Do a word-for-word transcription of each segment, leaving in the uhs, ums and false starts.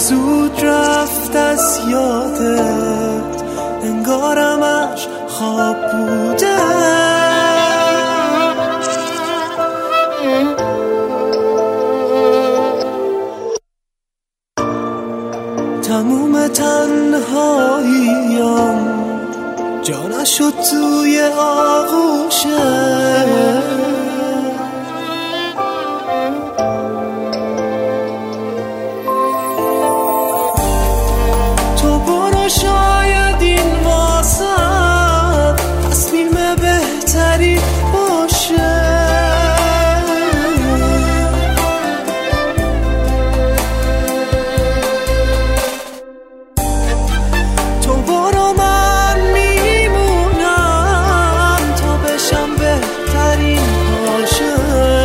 زود رفت از یادت، انگارمش خواب بوده. تموم تنهاییم جا نشد توی آغوشه، تو برو شاید این واسه تصمیم بهتری باشه. تو برو من میمونم تا بشم بهترین باشه.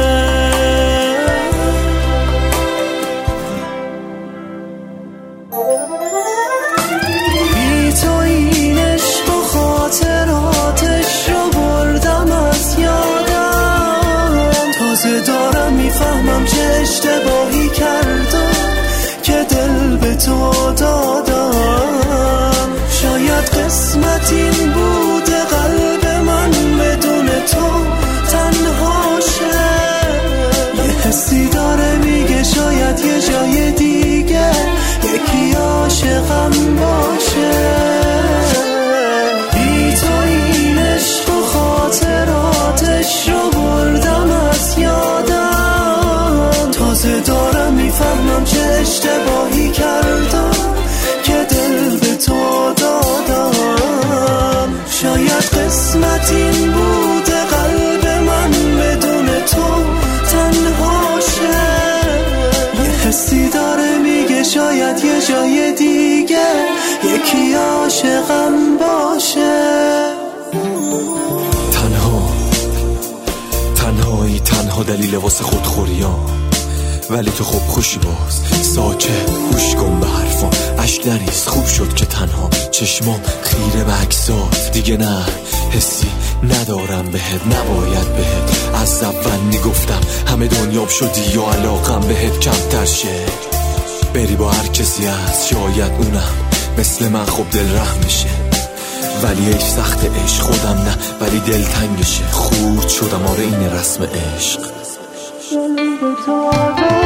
بی تو این عشق و خاطراتش رو بردم از یادم، تازه دارم میفهمم چه اشتباهی کردم که دل به تو دادم. شاید قسمت این بوده قلب من بدون تو تنها شه. یه حسی داره میگه شاید یه جای دیگه یکی عاشقم باشه. بی تو این عشق و خاطراتش رو بردم از یادم، تازه دارم میفهمم چه اشتباهی کردم که دل به تو دادم. شاید قسمت این بوده قلب من بدون تو تنها شه. یه حسی داره میگه شاید یه جای دیگه یکی عاشقم باشه. تنها تنهایی، تنها دلیل واسه خودخوریام، ولی تو خوب خوشی باز ساکت گوش کن به حرفام. اشک نریز خوب شد که تنها چشمام خیره به عکسات. دیگه نه حسی ندارم بهت، نباید بهت از اول میگفتم همه دنیام شدی یا علاقم بهت کمتر شه. بری با هر کسی هست شاید اونم مثل من خوب دل رحم میشه، ولی ایش سخت عشق خودم نه ولی دل تنگشه. خورد شدم آره این رسم عشق.